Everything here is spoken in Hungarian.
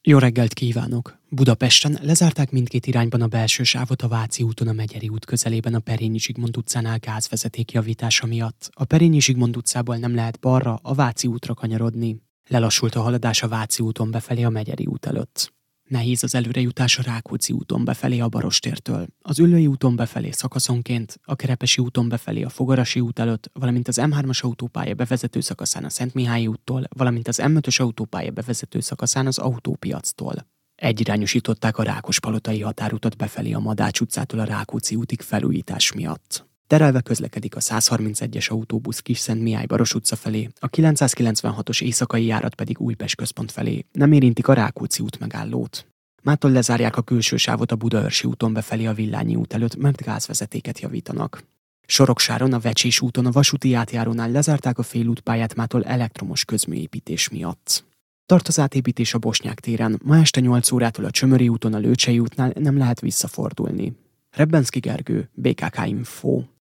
Jó reggelt kívánok! Budapesten lezárták mindkét irányban a belső sávot a Váci úton a Megyeri út közelében a Perényi Zsigmond utcánál gázvezeték javítása miatt. A Perényi Zsigmond utcából nem lehet balra, a Váci útra kanyarodni. Lelassult a haladás a Váci úton befelé a Megyeri út előtt. Nehéz az előrejutás a Rákóczi úton befelé a Barostértől, az Üllői úton befelé szakaszonként, a Kerepesi úton befelé a Fogarasi út előtt, valamint az M3-as autópálya bevezető szakaszán a Szentmihályi úttól, valamint az M5-ös autópálya bevezető szakaszán az Autópiactól. Egyirányosították a Rákospalotai határutat befelé a Madács utcától a Rákóczi útig felújítás miatt. Terelve közlekedik a 131-es autóbusz Kisszentmihály-Baros utca felé, a 996-os éjszakai járat pedig Újpest központ felé, nem érintik a Rákóczi út megállót. Mától lezárják a külső sávot a Budaörsi úton befelé a Villányi út előtt, mert gázvezetéket javítanak. Soroksáron a Vecsés úton a vasúti átjárónál lezárták a félútpályát mától elektromos közműépítés miatt. Tart az átépítés a Bosnyák téren, ma este 8 órától a Csömöri úton a Lőcsei útnál nem lehet visszafordulni. Rebbenszky Gergő, BKK Info.